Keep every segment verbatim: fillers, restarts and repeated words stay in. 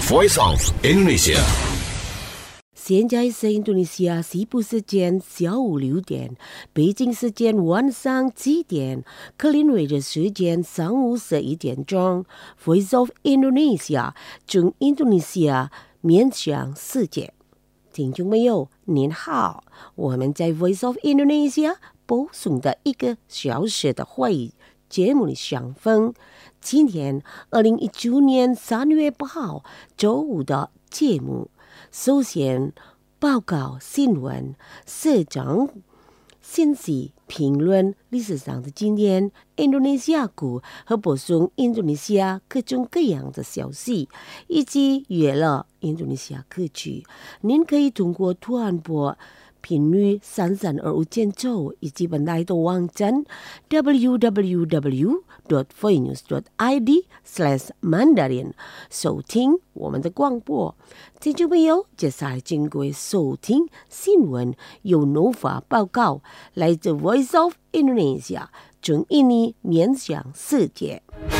Voice of Indonesia。 现在是印度尼西亚西部时间下午六点，北京时间晚上七点，克林威治时间上午十一点钟。Voice of Indonesia 从印度尼西亚面向世界。听众朋友您好，我们在 Voice of Indonesia 播送的一个小时的会议节目的上分。今天二零一九年三月八号周五的节目，首先报告新闻、社长信息评论历史上的今天印度尼西亚股和播送印度尼西亚各种各样的消息，以及娱乐印度尼西亚歌曲。您可以通过图案波频率三三二五建州以及本台的网站 double-u double-u double-u dot voinews dot i d slash mandarin 收听我们的广播。听众朋友，接下来经过收听新闻由 Nova 报告，来自 Voice of Indonesia 从印尼面向世界。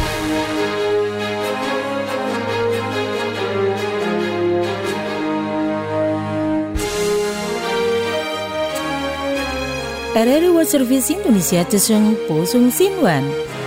R R I World Service Indonesia Jesung Posung Sinwan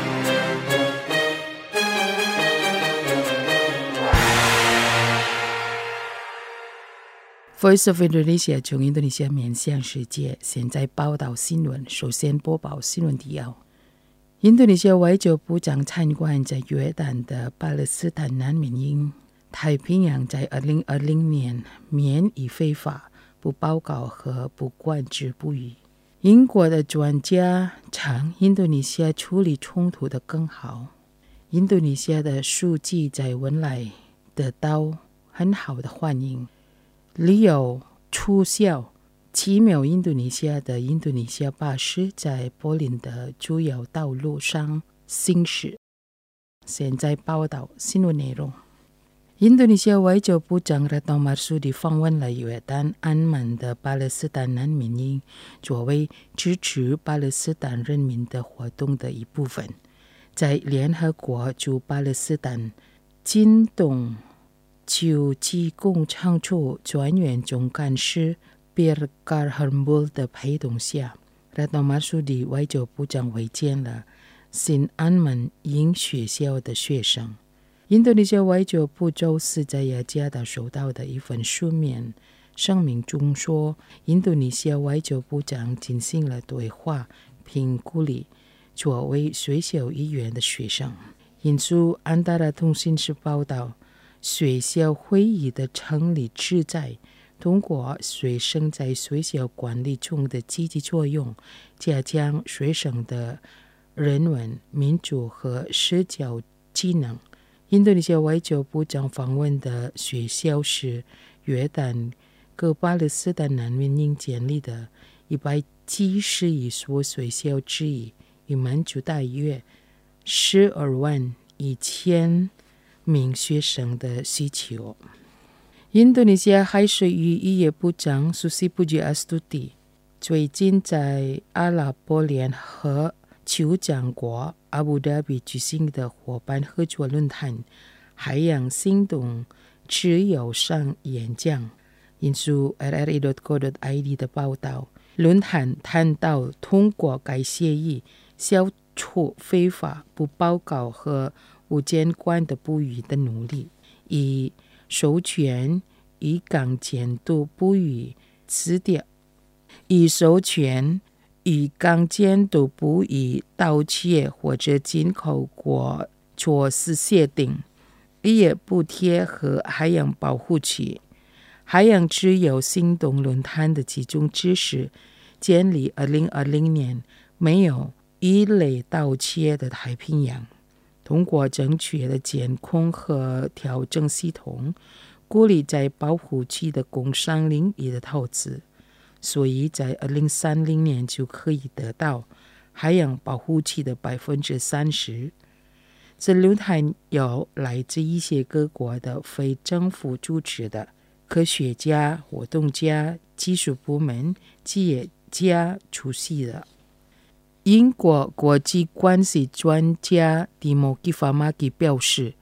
Voice of Indonesia 从印度尼西亚面向世界，现在报道新闻。首先播报新闻提要：印度尼西亚外交部长参观在约旦的巴勒斯坦难民营。太平洋在二零二零年免于非法、不报告和不管制捕鱼。英国的专家称，印度尼西亚处理冲突的更好。印度尼西亚的书籍在文莱得到很好的欢迎。理由促销奇妙印度尼西亚的印度尼西亚巴士在柏林的主要道路上行驶。现在报道新闻内容。印度尼西亚外交部长 Retno Marsudi 访问了约旦安曼的巴勒斯坦难民营，作为支持巴勒斯坦人民的活动的一部分。在联合国驻巴勒斯坦近东救济工厂处专员总干事 Bir Karhambul 的陪同下， Retno Marsudi 外交部长会见了新安曼营学校的学生。印度尼西亚外交部周四在雅加达收到的一份书面声明中说，印度尼西亚外交部长进行了对话，并鼓励作为学校一员的学生。引述安达拉通讯社报道，学校会议的成立旨在通过学生在学校管理中的积极作用，加强学生的人文、民主和社交技能。印度尼西亚外交部长访问的学校是约旦各巴勒斯坦难民营建立的一百七十一所学校之一，以满足大约十二万一千名学生的需求。印度尼西亚海水与渔业部长 Susi Pujiastuti 最近在阿拉伯联合酋长国阿布达比举行的伙伴合作论坛海洋行动持有上演讲。引述 R R I dot co dot i d 的报道，论坛谈到通过该协议消除非法、不报告和无监管的捕鱼的努力，以授权以港监督捕鱼辞掉，以授权以港监督捕鱼盗窃或者进口国措施协定、渔业补贴和海洋保护区。海洋自由行动论坛的集中知识建立二零二零年没有鱼类盗窃的太平洋，通过正确的监控和调整系统，鼓励在保护区的工商领域的投资，所以在二零三零年就可以得到海洋保护区的百分之三十。这论坛有来自一些各国的非政府组织的科学家、活动家、技术部门、企业家出席的。英国国际关系专家蒂莫基法马基表示，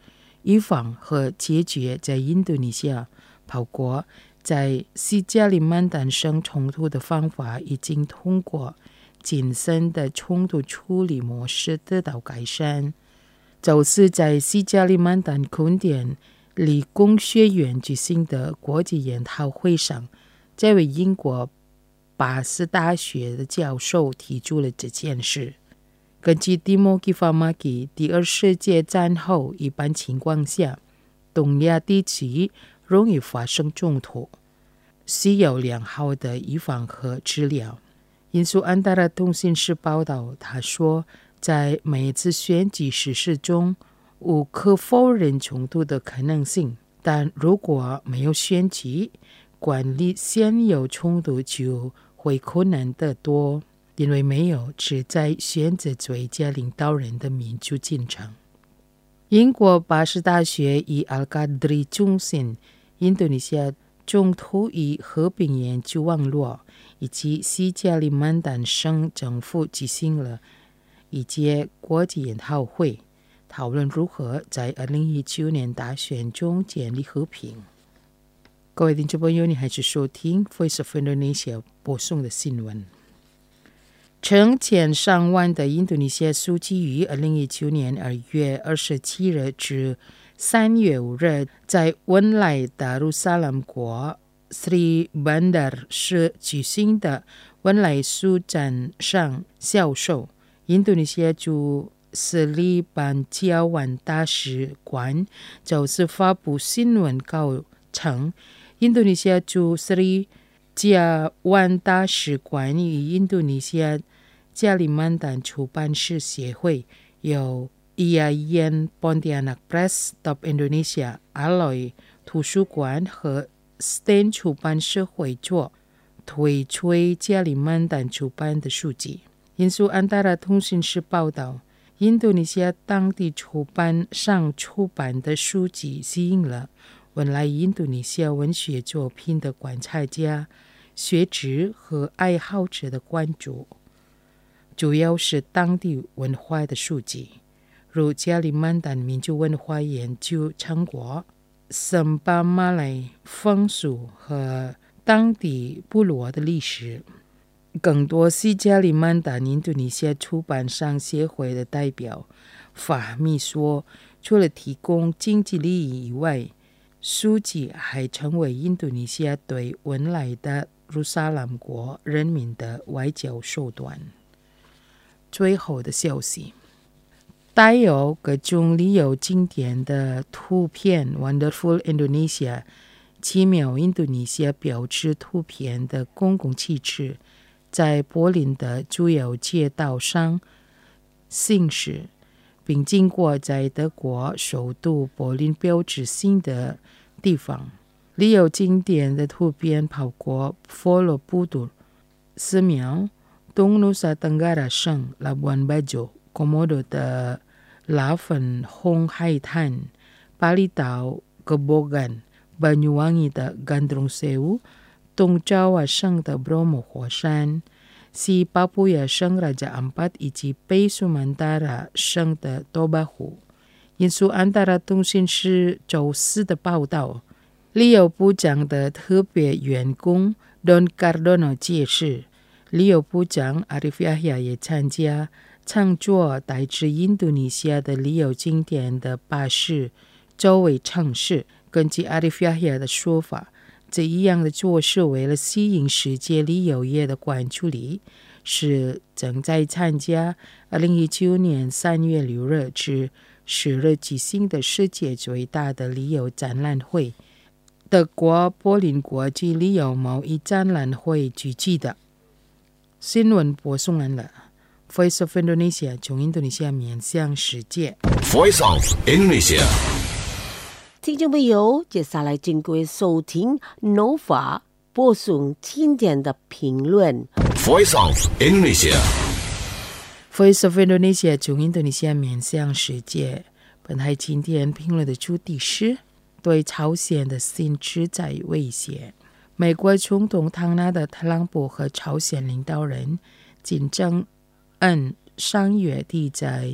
预防和解决在印度尼西亚跑国在西加里曼丹生冲突的方法已经通过谨慎的冲突处理模式得到改善。就是在西加里曼丹空点理工学院举行的国际研讨会上，这位英国巴斯大学的教授提出了这件事。根据蒂莫基·法马基，第二世界战后一般情况下，东亚地区容易发生冲突，需要良好的预防和治疗。印度安达拉通讯社报道，他说，在每一次选举实施中，无可否认冲突的可能性，但如果没有选举，管理现有冲突就会困难得多，因为没有旨在选择最佳领导人的民主进程。英国巴士大学与阿卡德里中心、印度尼西亚中途与和平研究网络以及西加里曼丹省政府举行了一届国际研讨会，讨论如何在二零一九年大选中建立和平。各位听众朋友，你还是收听 Voice of Indonesia 播送的新闻。成千上万的印度尼西亚书记于二零一九年二月二十七日至三月五日在文莱达鲁萨拉姆国 Sri Bandar 市举行的文莱书展上销售。印度尼西亚驻斯里班交往大使馆就是发布新闻稿称，印度尼西亚驻斯里交往大使馆与印度尼西亚加里曼丹出版社协会由 Yayasan Pontianak Press of Indonesia Aloy 图书馆和 Stan 出版社合作推出加里曼丹出版的书籍。印度安达拉通讯社报道，印度尼西亚当地出版商出版的书籍吸引了文莱印度尼西亚文学作品的观察家、学者和爱好者的关注，主要是当地文化的书籍，如加里曼丹民族文化研究成果、森巴马来风俗和当地部落的历史。更多西加里曼丹印度尼西亚出版商协会的代表法密说，除了提供经济利益以外，书籍还成为印度尼西亚对文莱的鲁萨拉姆国人民的外交手段。最后的消息，带有各种旅游景点的图片 Wonderful Indonesia 奇妙印度尼西亚标志图片的公共汽车在柏林的主要街道上行驶，并经过在德国首都柏林标志性的地方。旅游景点的图片包括佛罗布杜、寺庙、东努萨登嘎拉省拉布安巴州、Komodo 的拉粉红海滩、巴厘岛、Kebogan、Banyuwangi 的 Gandrung Sewu、东爪哇省的 Bromo 火山、西巴布亚省 Raja Ampat 以及北苏曼达拉省的多巴湖。印度安达拉通讯社周四的报道，旅游部长的特别员工 Don Cardono 解释，旅游部长 Arif Yahya 也参加乘坐带至印度尼西亚的旅游景点的巴士周围城市。根据 Arif Yahya 的说法，这一样的做事为了吸引世界旅游业的关注力，是正在参加二零一九年三月六日至十日举行的世界最大的旅游展览会——德国柏林国际旅游贸易展览会举行的。新闻播送完了。Voice of Indonesia 从印度尼西亚面向世界。 Voice of Indonesia。 听众朋友，接下来经过收听 Nova 播送经典的评论。 Voice of Indonesia。 Voice of Indonesia 从印度尼西亚面向世界。本台经典评论的主题是对朝鲜的新制裁威胁。美国总统唐纳德·特朗普和朝鲜领导人金正恩上月底在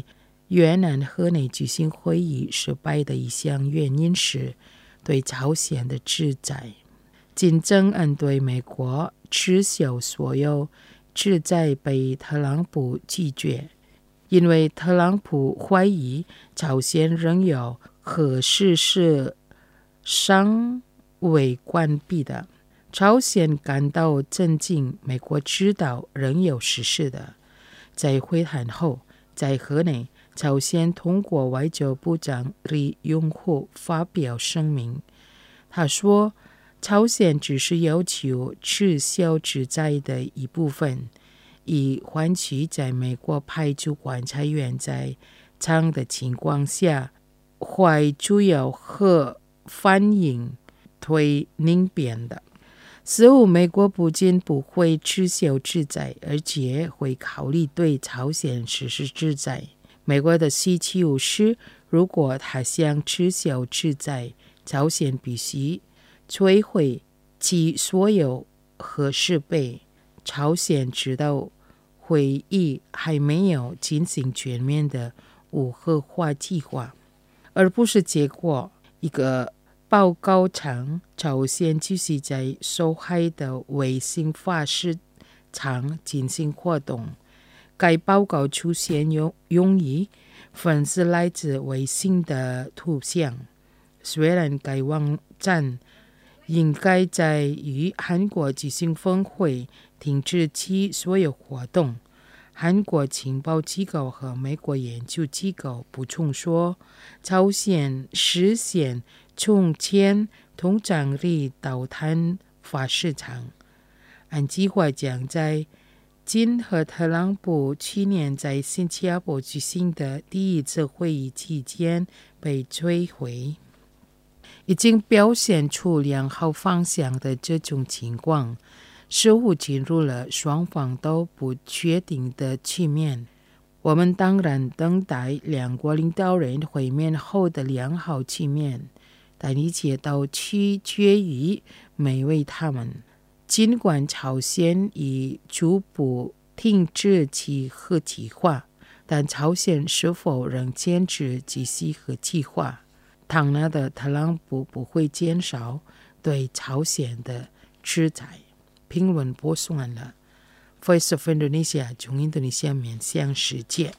越南河内举行会议失败的一项原因是对朝鲜的制裁。金正恩对美国撤销所有制裁被特朗普拒绝，因为特朗普怀疑朝鲜仍有核试是尚未关闭的。朝鲜感到震惊，美国知道仍有实施的。在会谈后，在河内，朝鲜通过外交部长李永虎发表声明，他说朝鲜只是要求撤销制裁的一部分，以换取在美国派驻观察员在场的情况下，会主要和反应推宁变的。似乎美国不仅不会撤销制裁，而且会考虑对朝鲜实施制裁。美国的需求是，如果他想撤销制裁，朝鲜必须摧毁其所有核设备。朝鲜知道会议还没有进行全面的无核化计划，而不是结果。一个报告称，朝鲜继续在受害的卫星发射场进行活动。该报告出现用用于分析来自卫星的图像。虽然该网站应该在与韩国举行峰会停止其所有活动，韩国情报机构和美国研究机构补充说，朝鲜实现从前通胀力导弹发射场，按计划将在金和特朗普去年在新加坡举行的第一次会议期间被摧毁。已经表现出良好方向的这种情况，似乎进入了双方都不确定的局面。我们当然等待两国领导人会面后的良好局面，但一切都取决于每位他们。尽管朝鲜已逐步停止其核计划，但朝鲜是否仍坚持继续核计划？唐纳的特朗普不会减少对朝鲜的制裁。评论播送完了。Voice of Indonesia 从印度尼西亚面向世界。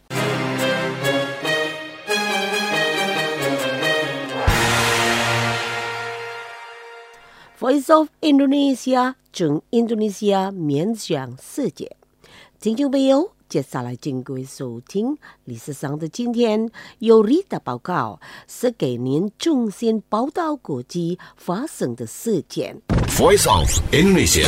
Voice of Indonesia 从印度尼西亚面向世界。听众朋友，接下来请各位收听历史上的今天，由丽的报告是给您重新报道国际发生的事件。 Voice of Indonesia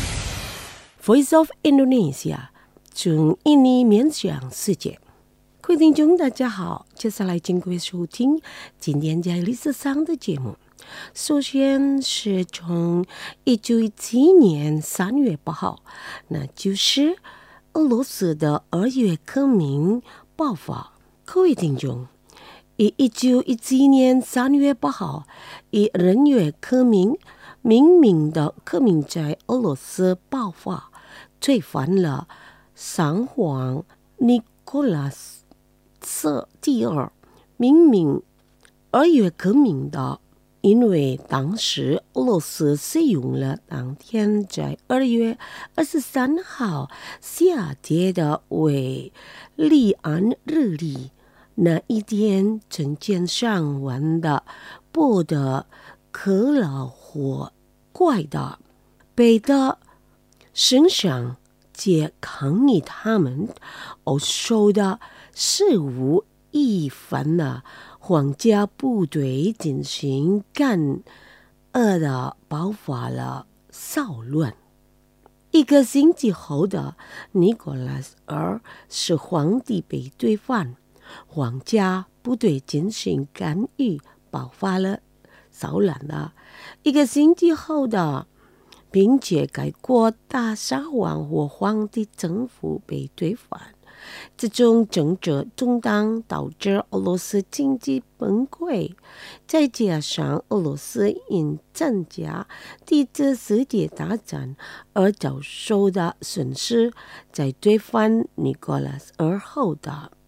Voice of Indonesia 从印尼面向世界。各位听众大家好，接下来请各位收听今天在历史上的节目。首先是从一九一七年三月八号，那就是俄罗斯的二月革命爆发。各位听众，以一九一七年三月八号，以二月革命命名的革命在俄罗斯爆发，推翻了三皇尼古拉斯第二命名二月革命的。因为当时俄罗斯使用了当天在二月二十三号下跌的为利安日历，那一天成千上万的波的克劳火怪的北的身上借抗议他们而受的事无一番的皇家部队进行干恶的爆发了骚乱。一个星期后的尼古拉斯二世皇帝被推翻，皇家部队进行干预，爆发了骚乱了。一个星期后的，并且该国大沙皇和皇帝政府被推翻。这种政治动荡导致俄罗斯经济崩溃，再加上俄罗斯因参加第一次世界大战而遭受的损失，在推翻尼古拉斯二后的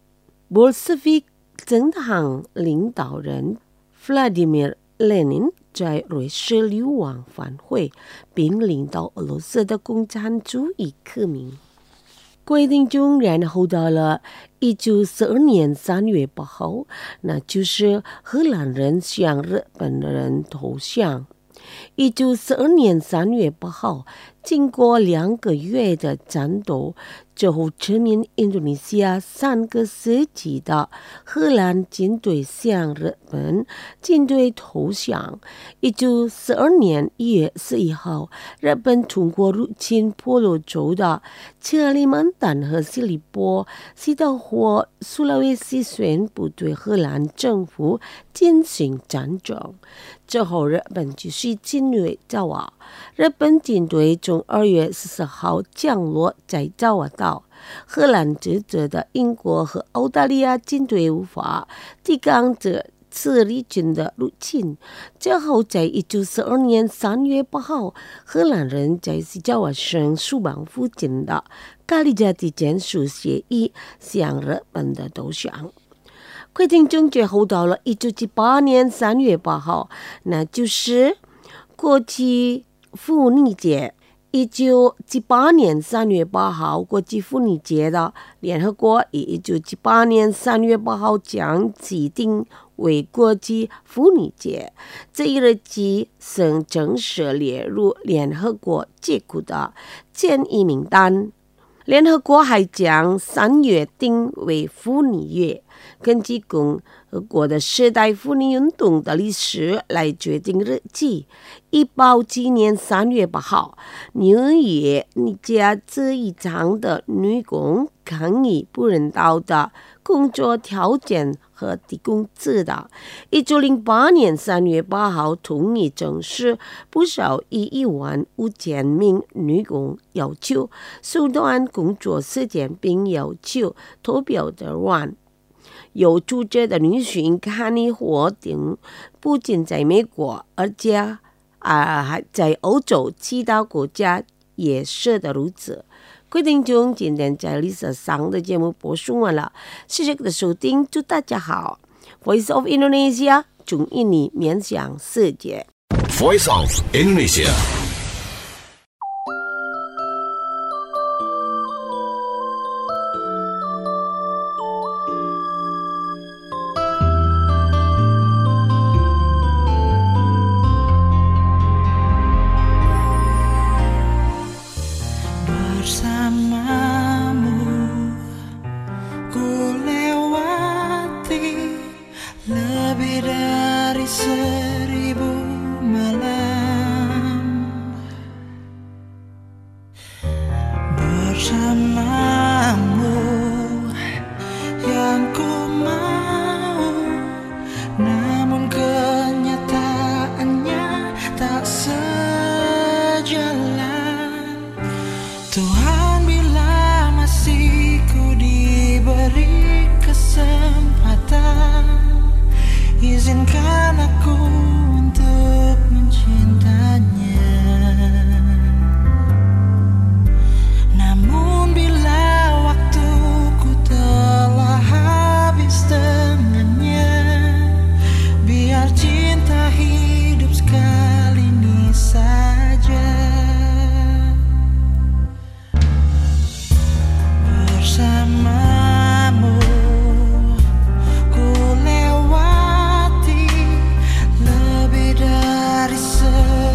Bolshevik 政党领导人 Vladimir Lenin 在瑞士流亡返回，并领导俄罗斯的共产主义革命。各位听众，然后到了一九四二年三月八号，那就是荷兰人向日本人投降。一九四二年三月八号，经过两个月的战斗，最后殖民印度尼西亚三个世纪的荷兰军队向日本军队投降。一九四二年一月十一号，日本通过入侵婆罗洲的克里曼丹和西里波西岛或苏拉威西，宣布对荷兰政府进行战争。之后，日本继续侵略爪哇。日本军队从二月十四号降落在爪哇岛。荷兰指责的英国和澳大利亚军队无法抵抗这次日军的入侵。之后，在一九四二年三月八号，荷兰人在西爪哇省苏邦附近的卡里加蒂签署协议，向日本的投降。快听众最后到了一九七八年三月八号，那就是国际妇女节。一九七八年三月八号，国际妇女节的联合国以一九七八年三月八号将指定为国际妇女节。这一日起，曾正式列入联合国机构的建议名单。联合国还将三月定为妇女月，根据共和国的时代妇女运动的历史来决定日期。一八五七年三月八号，纽约尼加这一场的女工抗议不人道的工作条件和低工资的。一九零八年三月八号，同意正式不少于一万五千名女工要求缩短工作时间，并要求投票的人。有组织的女性抗议活动不仅在美国，而且啊，在欧洲其他国家也是的如此。各位听众，今天在历史上的节目播送完了，谢谢各位的收听，祝大家好。Voice of Indonesia， 从印尼面向世界。 Voice of Indonesia。 Tuhan, bila masih ku diberi kesempatan, izinkan aku untuk mencintanya. Namun bila waktuku telah habis dengannya, biar cinta hidup sekali ini saja. Bersamamu ku lewati lebih dari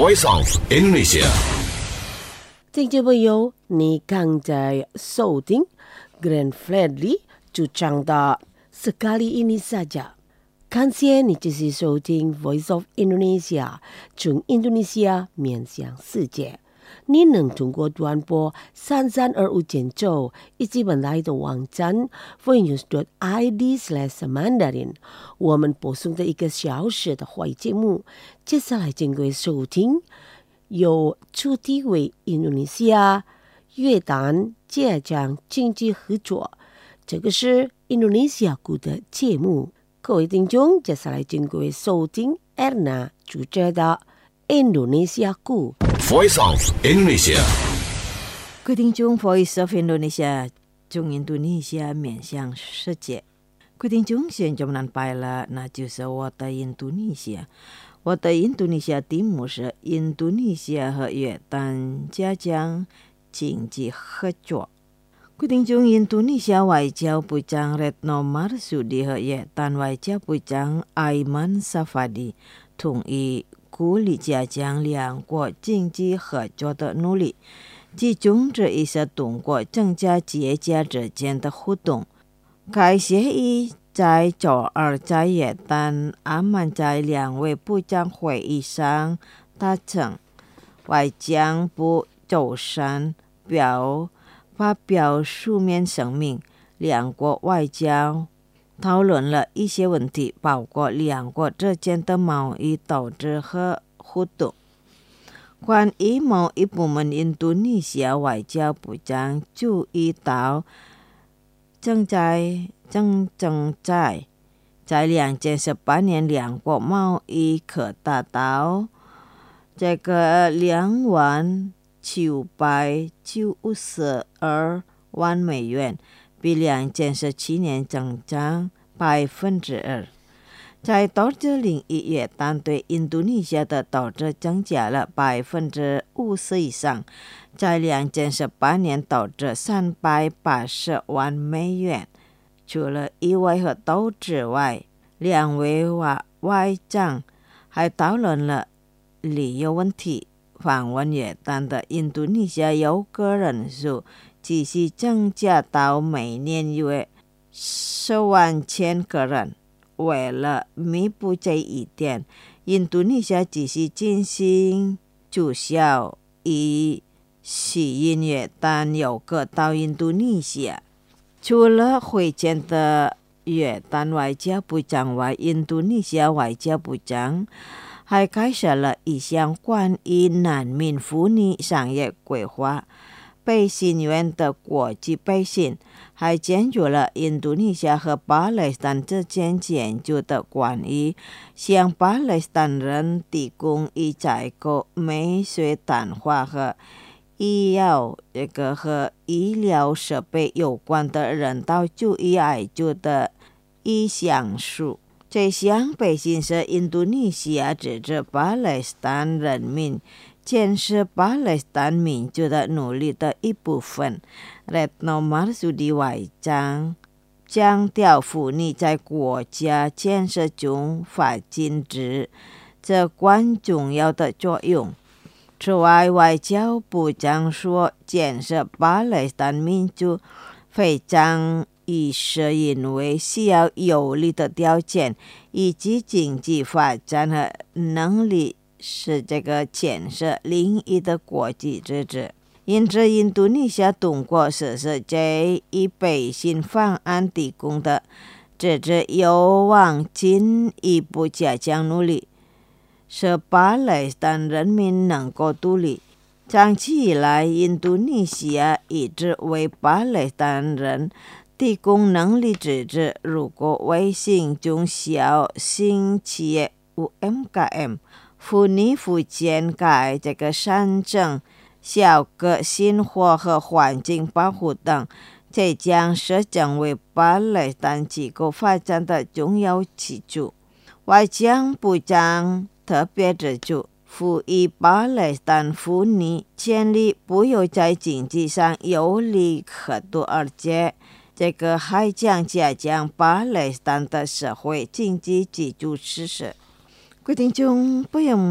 Voice of Indonesia。 听众朋友，你刚才收听 Glenn Fredly 主唱的 Sekali Ini Saja。感谢你继续收听 Voice of Indonesia， 从印度尼西亚面向世界。你能通过短波三三二五减九以及本台的网站 voicenews dot I D slash mandarin， 我们播送的一个小时的华语节目。接下来经过收听由出地为印度尼西亚、约旦、浙江经济合作，这个是印度尼西亚鼓的节目。各位听众，接下来经过收听 Erna 主持的印度尼西亚鼓。 Voice of Indonesia。 各位听众 ，Voice of Indonesia 从印度尼西亚面向世界。各位听众，现在我们来了，那就是我的印度尼西亚。我的印度尼西亚题目是印度尼西亚和约旦加强经济合作。各位听众，印度尼西亚外交部长 Retno Marsudi 和约旦外交部长 Aiman Safadi 同意鼓励加强两国经济合作的努力，其中这一是通过增加节假之间的互动。该协议在周二在约旦阿曼在两位部长会议上达成。外交部周三表发表书面声明，两国外交讨论了一些问题，包括两国之间的贸易投资和互动。关于贸易部门，印度尼西亚外交部长注意到正在正正在在两千十八年，两国贸易可达到这个两万九百九十二万美元，比两千十七年增长百分之二。在投资领域，约旦对印度尼西亚的投资增加了百分之五十以上，在两千十八年投资三百八十万美元。除了意外和投资外，两位外外长还讨论了旅游问题。访问约旦的印度尼西亚游客人数继续增加到每年约十万千个人。为了弥补这一点，印度尼西亚继续进行促销，以吸引约旦游客到印度尼西亚。除了会见的约旦外交部长外，印度尼西亚外交部长还开设了一项关于难民妇女商业规划培训员的国际培训，还监督了印度尼西亚和巴勒斯坦之间研究的关于向巴勒斯坦人提供与采购美水淡化和医药这个和医疗设备有关的人道主义援助的意向书。这项培训是印度尼西亚支持巴勒斯坦人民建设巴勒斯坦民族的努力的一部分。Retno Marsudi 外长强调妇女在国家建设中发挥着至关重要的作用。此外，外交部长说，建设巴勒斯坦民族非常亦是因为需要有利的条件以及经济发展和能力，是这个建设领域的国际支持。因此，印度尼西亚通过实施这一培训方案提供的支持有望进一步加强努力，使巴勒斯坦人民能够独立。长期以来，印度尼西亚一直为巴勒斯坦人提供能力支持。如果为新中小型企业 U M K M 妇女福建改这个山证小个生活和环境保护等，这将是成为巴勒斯坦机构发展的重要基础。外交部长特别指出，呼吁巴勒斯坦妇女建立不有在经济上有利合作，而且这个还将加强巴勒斯坦的社会经济基础设施。各位听众朋友们，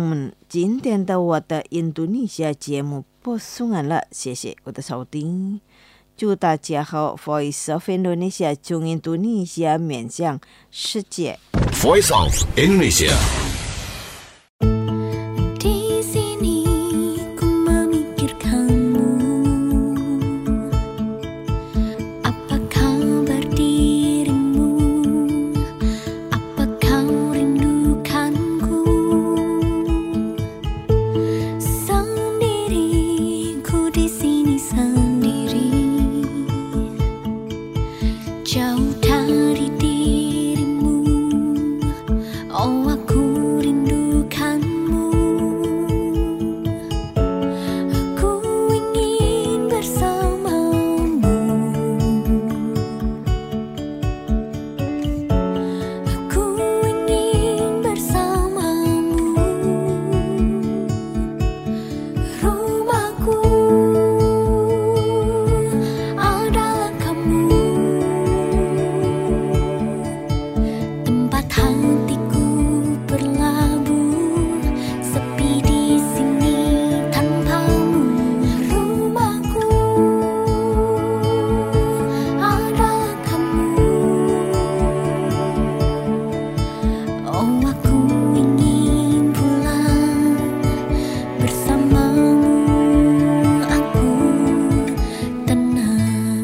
今天的我的印度尼西亚节目播送完了，谢谢我的收听。祝大家好 Voice of Indonesia 中印度尼西亚面向世界 Voice of Indonesia. Di sini ku memikirkanmu. Apa kabar dirimu? Apa kau rindukanku? Sendiriku di sini sendiri. Jauh dari dirimu, oh aku rindukanmu. Aku ingin bersamamu. Aku ingin bersamamu. Rumahku adalah kamu. Tempat hatiku berlabuh, sepi di sini tanpamu. Rumahku adalah kamu. Oh aku ingin pulang bersamamu. Aku tenang.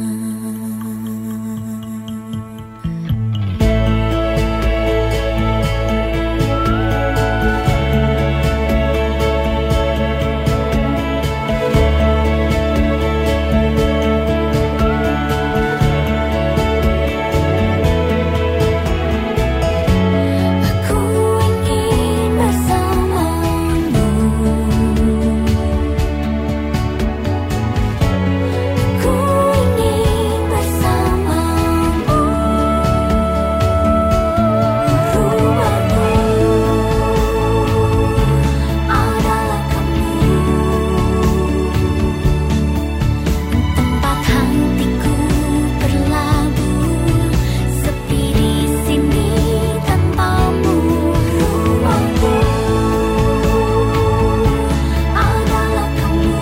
Aku ingin bersamamu. Aku ingin bersamamu. Rumahku adalah kamu. Tempat hatiku berlabuh, sepi di sini tanpamu. Rumahku adalah kamu.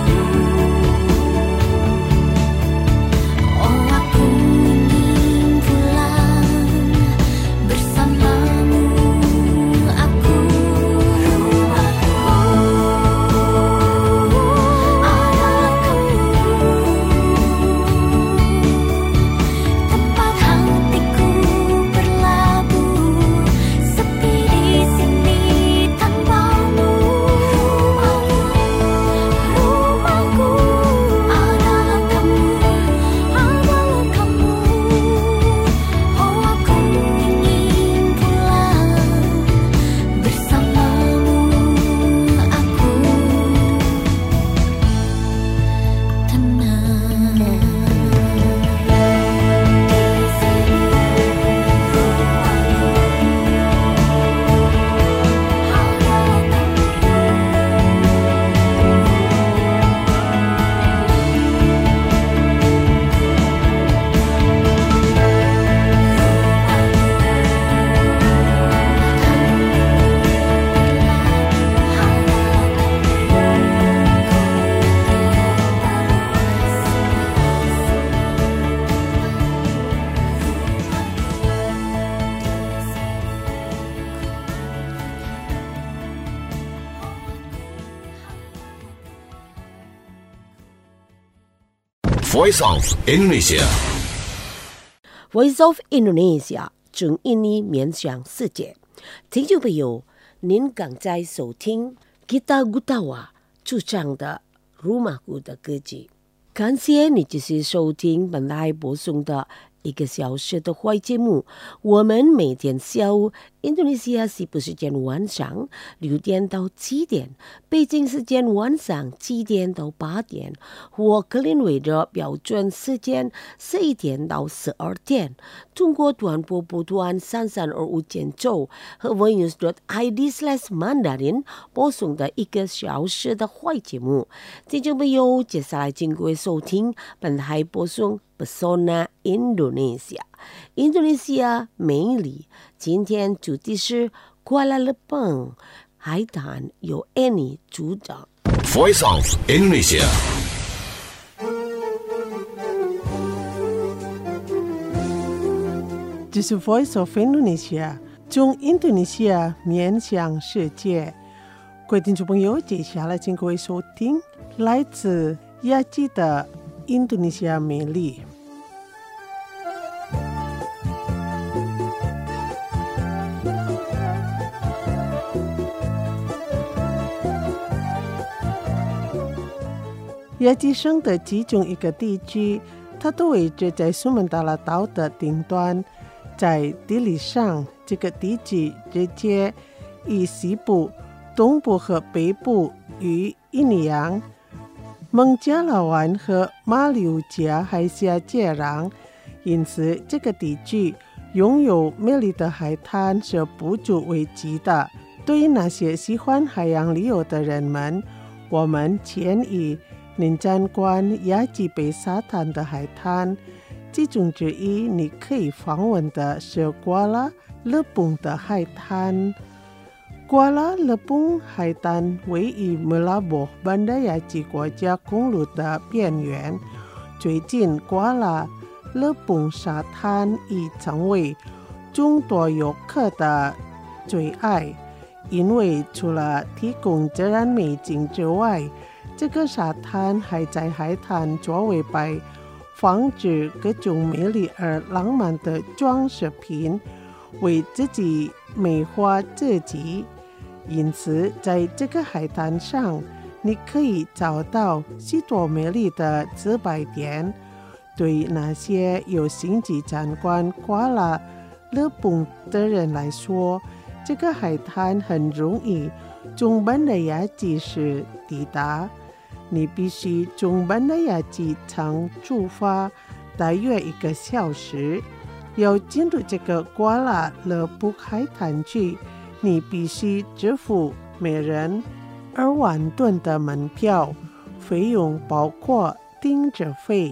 Oh aku ingin pulang bersamamu. Aku rumahku adalah kamu. Tempat hatiku berlabuh, sepi di sini tanpamu. Rumahku adalah kamu, adalah kamu. Oh aku ingin pulang bersamamu. Aku tenang. Di sini Voice of Indonesia. Voice of Indonesia 中印尼面向世界，听众朋友，您刚在收听 Gita Gutawa 主唱的《Rumahku》的歌曲。感谢你继续收听本台播送的一个小时的坏节目。我们每天下午印度尼西亚西部时间晚上六点到七点，北京时间晚上七点到八点，或格林威治标准时间十一点到十二点，中国短波波段三三二五减轴和 voinews.id slash mandarin 播送的一个小时的坏节目。听众朋友，接下来请各位收听本台播送 Pesona Indonesia， 印度尼西亚美丽。今天主题是 Kuala Lumpur， 海滩由 Annie 主导。 Voice of Indonesia。 这是 Voice of Indonesia， 从印度尼西亚面向世界。各位听众朋友，接下来请各位收听来自雅基的印度尼西亚美丽。雅基省的其中一个地区，它都位置在苏门答腊岛的顶端。在地理上，这个地区直接以西部、东部和北部与印尼洋、孟加拉湾和马六甲海峡接壤，因此这个地区拥有美丽的海滩是不足为奇的。对于那些喜欢海洋旅游的人们，我们建议您参观雅基贝沙滩的海滩。其中之一，你可以访问的是瓜拉勒蓬的海滩。瓜拉勒蓬海滩位于梅拉博班达雅基国家公路的边缘。最近，瓜拉勒蓬沙滩已成为众多游客的最爱，因为除了提供自然美景之外，这个沙滩还在海滩周围摆放置各种美丽而浪漫的装饰品，为自己美化自己。因此，在这个海滩上，你可以找到许多美丽的自拍点。对那些有兴趣参观瓜拉勒蓬的人来说，这个海滩很容易从班达雅基市抵达。你必须从班达雅基城出发，大约一个小时。要进入这个瓜拉勒蓬海滩区，你必须支付每人二万吨的门票，费用包括停车费。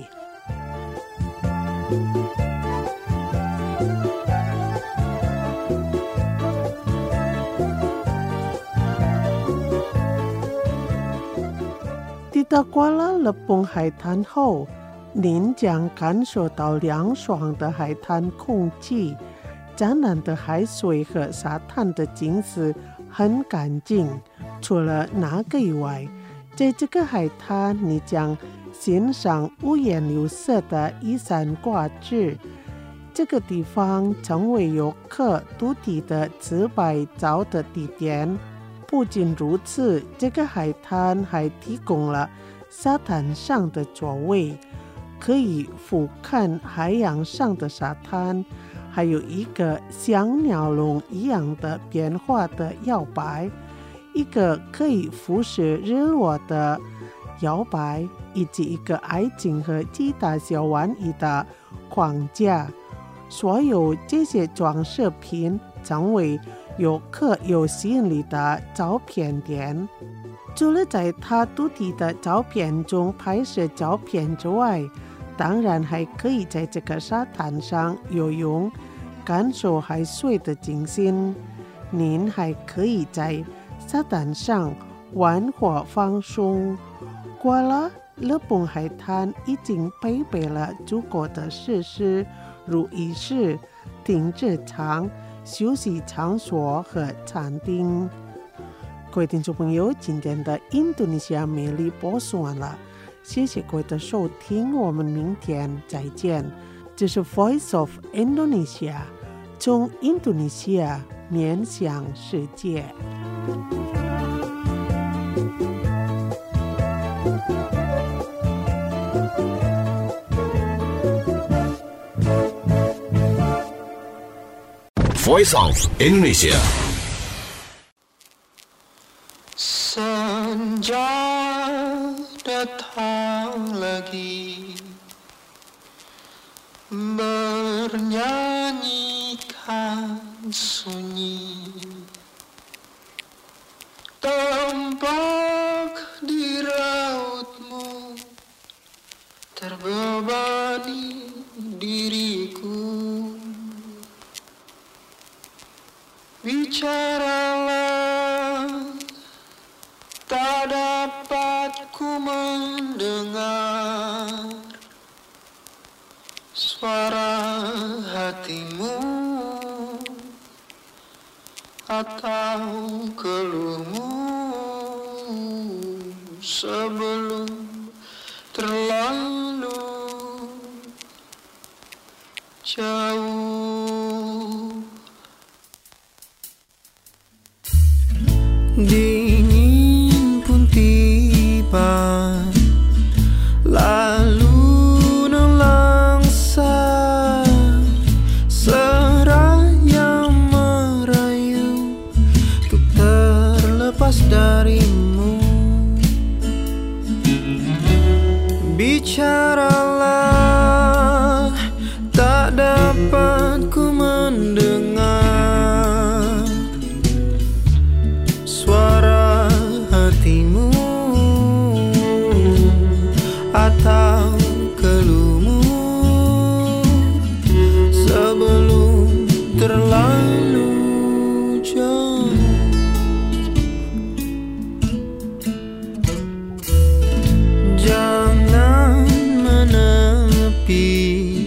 到瓜拉勒蓬海滩后，您将感受到凉爽的海滩空气，湛蓝的海水和沙滩的景色很干净。除了那个以外，在这个海滩，你将欣赏五颜六色的依山挂枝。这个地方成为游客独地的自拍照的地点。不仅如此，这个海滩还提供了沙滩上的座位，可以俯瞰海洋上的沙滩，还有一个像鸟笼一样的变化的摇摆，一个可以俯视日落的摇摆，以及一个爱情和其他小玩意的框架。所有这些装饰品成为游客有吸引力的照片点。除了在他独地的照片中拍摄照片之外，当然还可以在这个沙滩上游泳，感受海水的清新。您还可以在沙滩上玩或放松。瓜拉勒蓬海滩已经配备了足够的设施，如浴室、停车场、休息场所和餐厅。各位听众朋友，今天的印度尼西亚美丽播送完了，谢谢各位的收听，我们明天再见。这是 Voice of Indonesia， 从印度尼西亚面向世界。 Voice of Indonesia。 Senja datang lagi bernyanyikan sunyi, tampak di rautmu terbebani diriku. Bicaralah suara hatimu atau keluhmu sebelum terlalu jauh. Dingin pun tiba, lalu nelangsa seraya merayu untuk terlepas darimu. Bicaralah, tak dapat ku mendengar suara hatimu atau keluhmu sebelum terlalu jauh. Jangan menepi,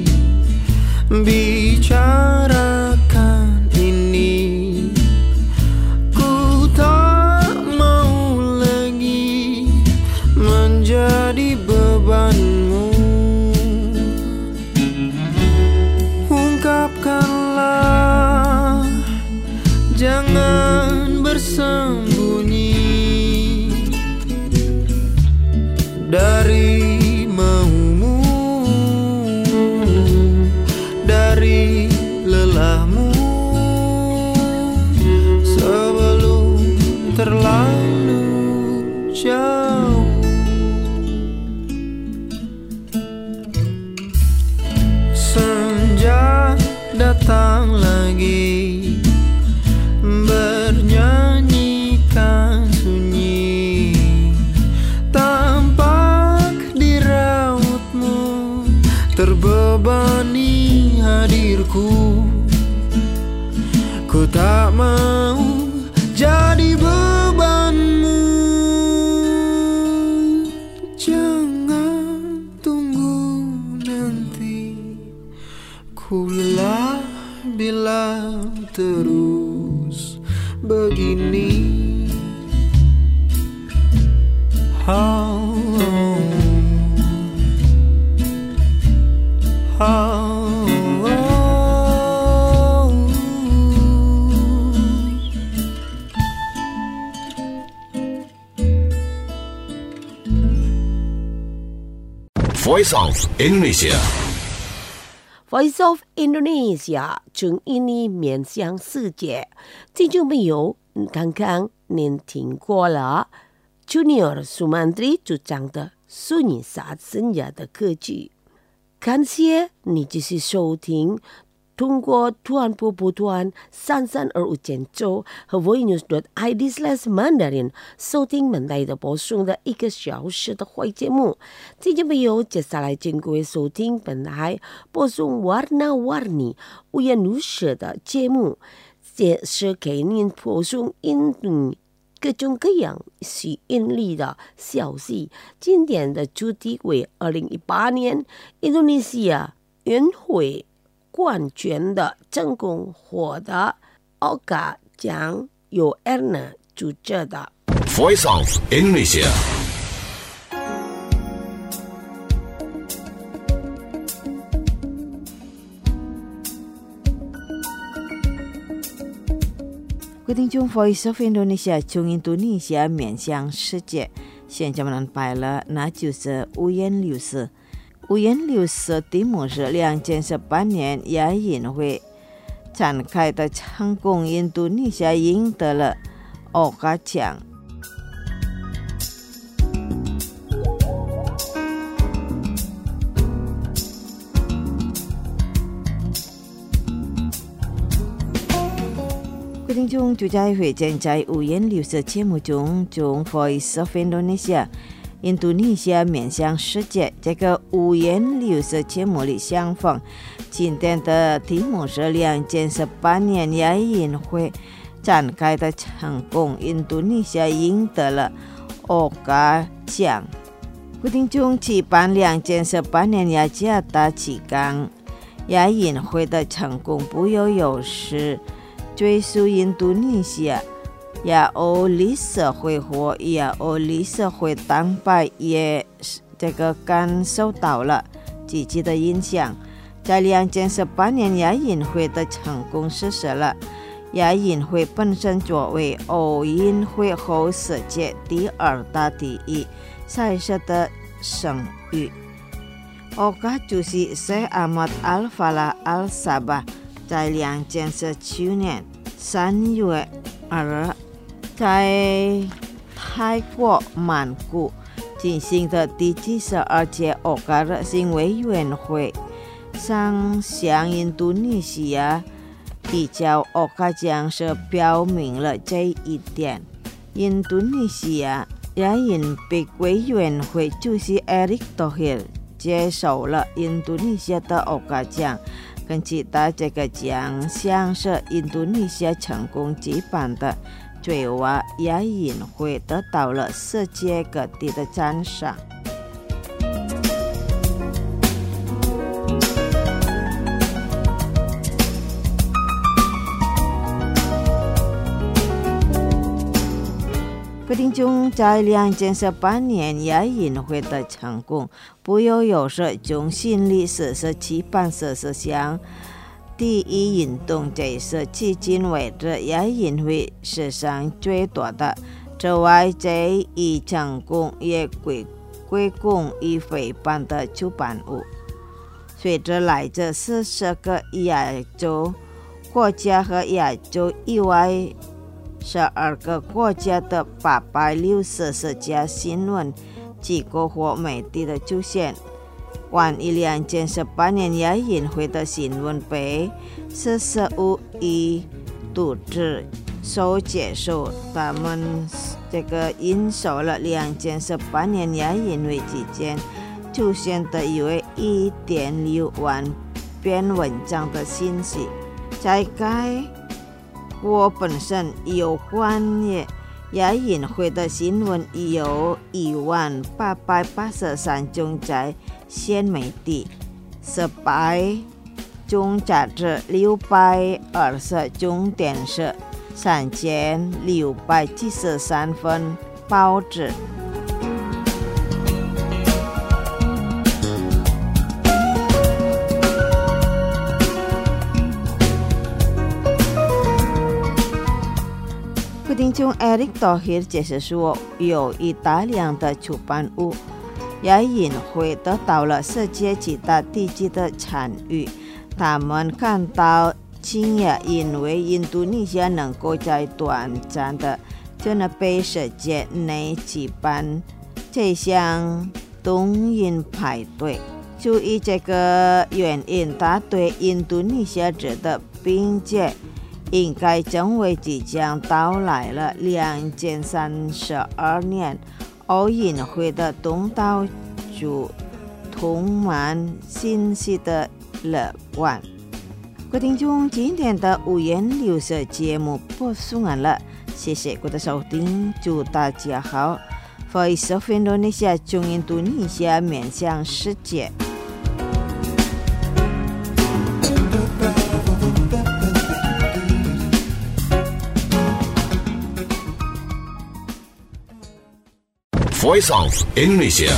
bicarakan ini. Ku tak mau lagi menjadi bebanmu. Ungkapkanlah, jangan bersembunyi dari maumu, dari lelahmu sebelum terlalu jauh. Senja datang lagi, bernyanyikan sunyi. Tampak di rautmu terbebani hadirku. Ku tak mau jadi bebanmu. Jangan tunggu nanti, ku bilang terus begini. Oh, oh, oh. Voice of Indonesia. Voice of Indonesia 从印尼面向世界，听众朋友，刚刚您听过了 Junior Sumantri 主唱的《苏尼萨生涯》的歌曲。感谢你继续收听通过图案播播团三三二五简州和 voinews.id slash mandarin 收听本台的播送的一个小时的会节目。听众朋友，接下来请各位收听本台播送 warna-warni 五颜六色的节目，这是给您播送印度各种各样吸引力的消息。今天的主题为二零一八年印度尼西亚运会冠军的成功获得奥卡奖，由 Erna 主持的 Voice of Indonesia. Quý thính chung Voice of Indonesia 从印度尼西亚面向世界，现在我们拜了，那就是五颜六色。五颜六色题目是两千十八年亚运会展开的成功，印度尼西亚赢得了奥卡奖。各位听众，就在会正在五颜六色节目中，从 Voice of Indonesia 印度尼西亚面向世界这个五颜六色节目里相逢。今天的题目是两千十八年亚运会展开的成功，印度尼西亚赢得了奥卡奖。各位听众，举办两千十八年雅加达之港亚运会的成功不又有时追溯印度尼西亚亚欧历社会或亚欧历社会当拜也这个感受到了积极的影响。在两千十八年亚运会的成功实施了。亚运会本身作为奥运会后世界第二大体育赛事的声誉。奥卡主席谢阿默阿尔法拉阿尔萨巴在两千十七年三月二在泰国曼谷进行的第七十二届奥卡热心委员会上向印度尼西亚提交奥卡奖是表明了这一点。印度尼西亚亚运比委员会主席 Erick Thohir 接受了印度尼西亚的奥卡奖，跟其他这个奖项是印度尼西亚成功举办的最晚亚运会得到了世界各地的赞赏。各位听众，在两千十八年亚运会的成功不又有时中心历史是举办事实上第一运动，这是迄今为止亚运会史上最多的。此外，这一成功也归归功于非办的主办物。随着来自四十个亚洲国家和亚洲以外十二个国家的八百六十四家新闻机构或媒体的出现，关于两千十八年亚运会的新闻被四十五亿读者所接受。他们这个引述了两千十八年亚运会期间出现的约 一点六万篇文章的信息。在该国本身有关于亚运会的新闻有一万八百八十三种在线媒体，十八种杂志，六百二十种电视，三千六百七十三份报纸。听众 Erick Thohir 解释说，有一大量的出版物亚运会得到了世界其他地区的参与，他们感到惊讶，因为印度尼西亚能够在短暂的准备时间内举办这项冬运派对。出于这个原因，他对印度尼西亚值得并且应该成为即将到来了两千三十二年奥运会的东道主充满信息的乐观。各位听众，今天的五颜六色节目播送完了，谢谢各位的收听，祝大家好。Voice of Indonesia 中印度尼西亚面向世界。 Voice of Indonesia.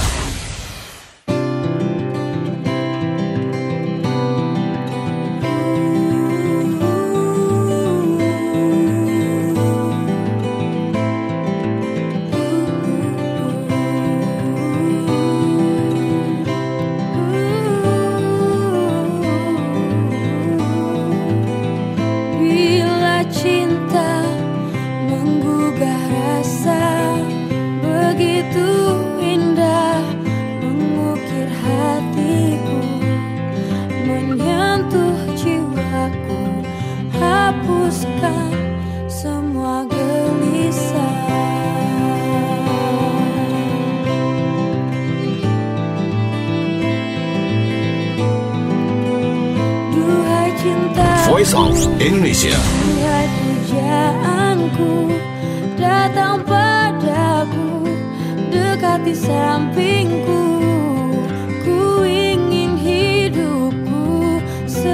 Bila cinta menggugah rasa begitu indah, mengukir hatiku, menyentuh jiwaku, hapuskan semua gelisah. Duhai cinta, Voice of Indonesia. duhai pujaanku, datang padaku, dekati sampingku, ku ingin hidupku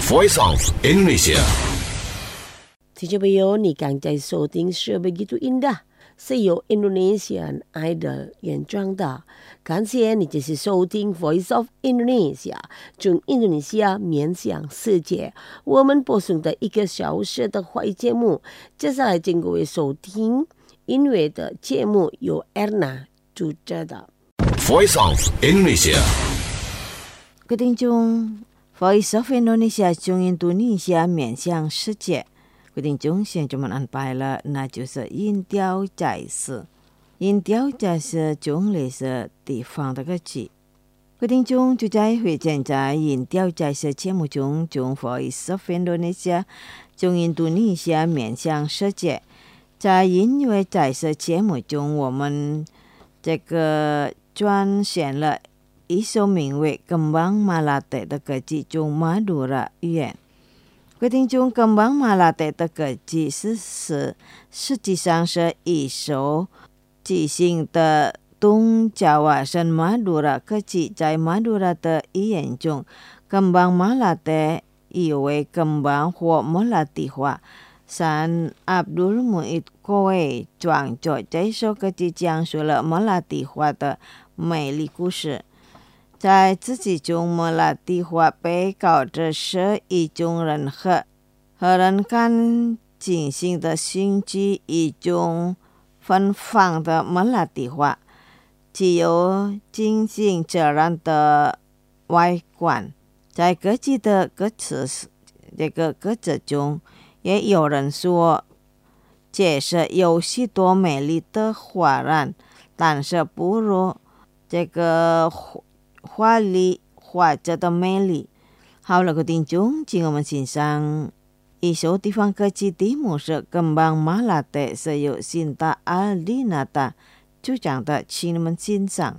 Voice of Indonesia。 听众朋友，你刚才收听是 Begitu Indah， 是由 Indonesian Idol 原创的。感谢你继续收听 Voice of Indonesia， 从印度尼西亚面向世界，我们播送的一个小时的华语节目。接下来请各位收听音乐的节目，由 Erna 主持的 Voice of Indonesia。 各位听众 ，Voice of Indonesia 从印度尼西亚面向世界。各位听众，现在我们安排了，那就是音调解释。音调解释中类是地方的歌曲。各位听众，就在会见在音调解释节目中，从 Voice of Indonesia 从印度尼西亚面向世界。在音乐解释节目中，我们这个专选了一首名为《Kembang Malate》的歌曲，从马杜拉语言。各位听众，《Kembang Malate》的歌曲是是实际上是一首即兴的东爪哇省马杜拉歌曲。在马杜拉的语言中， Kembang Malate 意为 Kembang 或 Melati 花。三 Abdul Muid Kowe 创作这首歌曲，讲述了莫拉蒂花的美丽故事。在自己中，莫拉蒂花被告知是一种人和和人感进行的兴趣，一种芬芳的莫拉蒂花，具有精心自然的外观。在歌曲的歌词这个歌词中，也有人说这是有许多美丽的花篮，但是不如这个花里花着的美丽。好了，各位听众，请我们欣赏一首地方歌曲，题目是《Kembang Malate》，是由辛达阿丽娜达主讲的，请你们欣赏。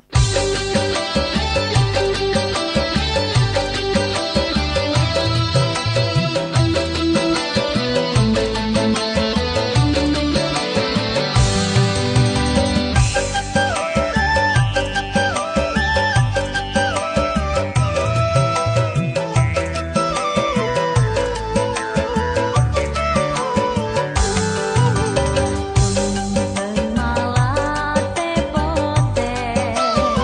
Malate pote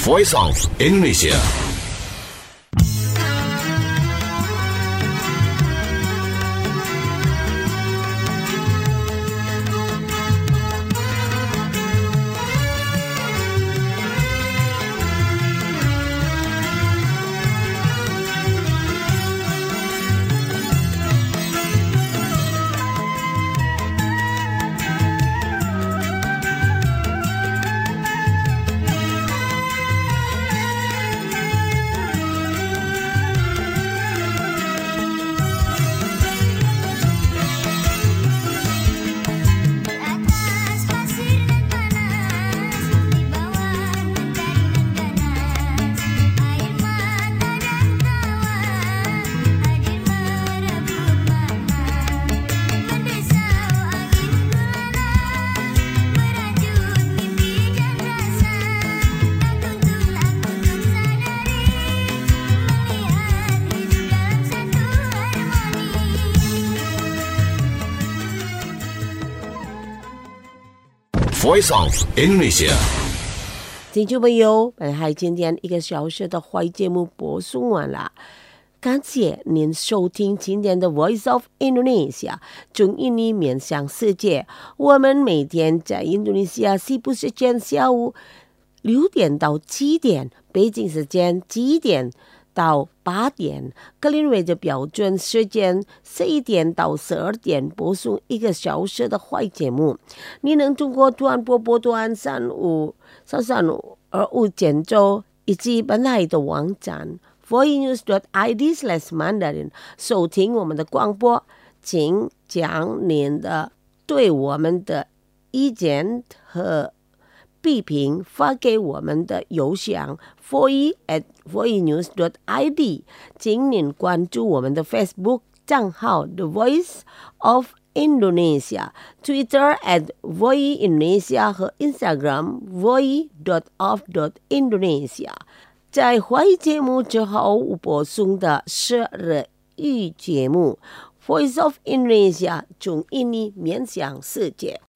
Voice of Indonesia. Voice of Indonesia。 听众朋友，本海今天一个小时的坏节目播送完了，感谢您收听今天的 Voice of Indonesia， 从印尼面向世界。我们每天在印度尼西亚西部时间下午六点到七点，北京时间七点到八点，格林威治标准时间十一点到十二点播送一个小时的坏节目。你能通过短波波段三五三三五二五简州以及本台的网站 voinews dot I D slash mandarin 收听我们的广播，请将您的对我们的意见和批评发给我们的邮箱 voice at voinews dot I D， 请您关注我们的 Facebook 账号 The Voice of Indonesia， Twitter at voice Indonesia 和 Instagram voice dot of dot Indonesia。 在坏节目之后播送的是日语节目 Voice of Indonesia， 从印尼面向世界。